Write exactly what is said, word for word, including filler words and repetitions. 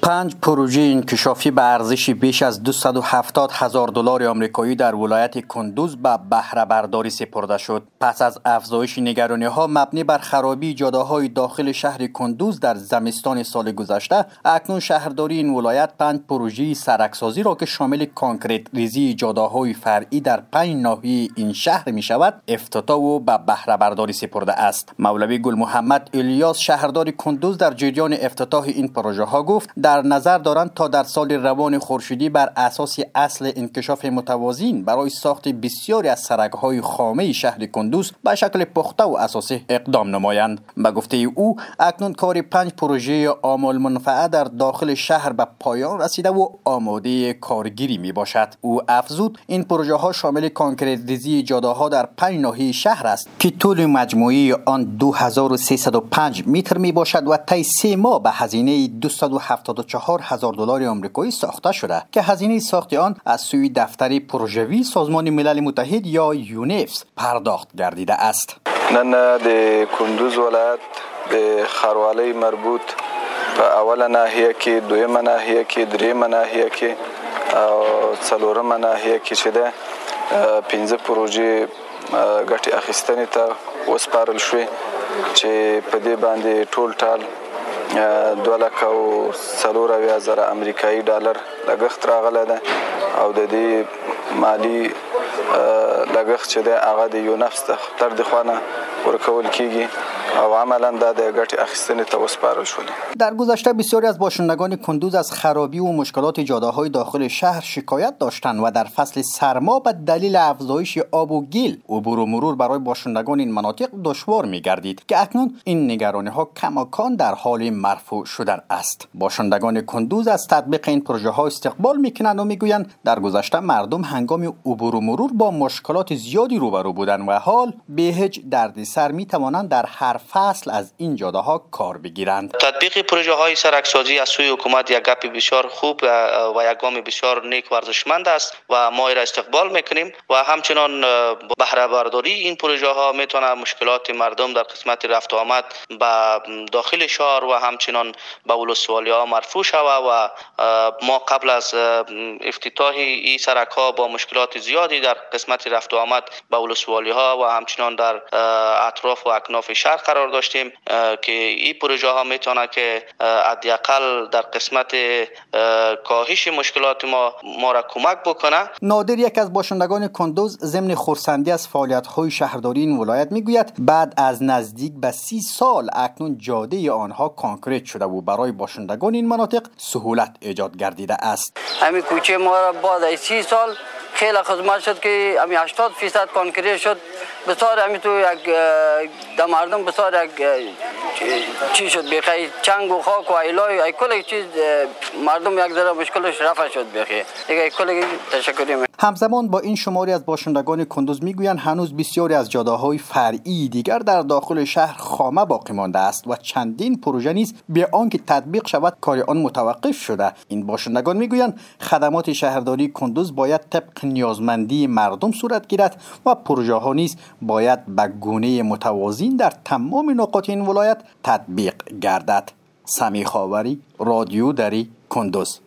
پنج پروژه انکشافی به ارزش بیش از دویست و هفتاد هزار دلار آمریکایی در ولایت کندوز به بهره برداری سپرده شد. پس از افزایش نگرانی‌ها مبنی بر خرابی جاده‌های داخل شهر کندوز در زمستان سال گذشته، اکنون شهرداری این ولایت پنج پروژه سرکسازی را که شامل کانکریت ریزی جاده‌های فرعی در پنج ناحیه این شهر می‌شود، افتتاح و به بهره برداری سپرده است. مولوی گل محمد الیاس شهردار کندوز در جریان افتتاح این پروژه‌ها گفت در نظر دارند تا در سال روان خورشیدی بر اساس اصل انکشاف متوازی برای ساخت بسیاری از سرک‌های خامه شهر کندوز به شکل پخته و اساسی اقدام نمایند. به گفته او اکنون کار پنج پروژه عامل منفعه در داخل شهر به پایان رسیده و آماده کارگیری می باشد. او افزود این پروژه ها شامل کانکریت ریزی جاده ها در پنج ناحیه شهر است که طول مجموعی آن دو هزار و سیصد و پنج متر می باشد و طی سه ماه به هزینه دویست و هفتاد و چهار هزار دلار آمریکایی ساخته شده که هزینه ساخت آن از سوی دفتر پروژوی سازمان ملل متحد یا یونفس پرداخت گردیده است. نن د کندوز ولایت د خروالۍ مربوط په اوله ناحیه کې، دویمه ناحیه کې، دریمه ناحیه کې او څلورمه ناحیه کې چې ده پنځه پروژې ګټې اخیستنې ته وسپارل شوې چې په دې باندې ټول ټال دوه لکه او څلور اویا زره امریکایي ډالر لګښت راغلی ده او د دې مالي لګښت چې دی هغه د یونفس دفتر د خوا نه ورکول کیږي او عملا دا د ګټې اخیستنې ته وسپارل شولې. در گذشته بسیاری از باشندگان کندوز از خرابی و مشکلات جاده‌های داخل شهر شکایت داشتند و در فصل سرما به دلیل افزایش آب و گل عبور و مرور برای باشندگان این مناطق دشوار می‌گردید که اکنون این نگرانی‌ها کماکان در حال مرفوع شدن است. باشندگان کندوز از تطبیق این پروژه‌ها استقبال می‌کنند و می‌گویند در گذشته مردم هنگام عبور و مرور با مشکلات زیادی روبرو بودند و حال به هیچ دردسر می‌توانند در هر فصل از این جاده ها کار بگیرند. تطبیق پروژه های سرکسازی از سوی حکومت یک گپ بسیار خوب و یک گام بسیار نیک و ارزشمند است و ما را استقبال میکنیم و همچنان بهره برداری این پروژه ها میتونه مشکلات مردم در قسمت رفت و آمد به داخل شهر و همچنان به ولسوالی ها مرفوع شود و ما قبل از افتتاح این سرک ها با مشکلات زیادی در قسمت رفت و آمد به ولسوالی ها و همچنان در اطراف و اکناف شهر قرار داشتیم که این پروژه ها میتونه که حداقل در قسمت کاهش مشکلات ما ما را کمک بکنه. نادر یک از باشندگان کندوز ضمن خرسندی از فعالیت های شهرداری این ولایت میگوید بعد از نزدیک به سی سال اکنون جاده آنها کانکریت شده و برای باشندگان این مناطق سهولت ایجاد گردیده است. همین کوچه ما را بعد از سی سال خیلی خدمت شد که همین هشتاد درصد کانکریت شد. بسیار همین تو یک در مردم بسیار یک چی شد بخیر چنگ و خاک و ایلای کل چیز مردم یک ذره مشکلش رفع شد بخیر دیگه کل تشکری می همزمان با این شماری از باشندگان کندوز میگویند هنوز بسیاری از جاده‌های فرعی دیگر در داخل شهر خامه باقی مانده است و چندین پروژه نیز به آنکه تطبیق شود کار آن متوقف شده. این باشندگان میگویند خدمات شهرداری کندوز باید طبق نیازمندی مردم صورت گیرد و پروژه ها نیز باید به گونه متوازی در تمام نقاط این ولایت تطبیق گردد. سمیع خاوری، رادیو دری، کندوز.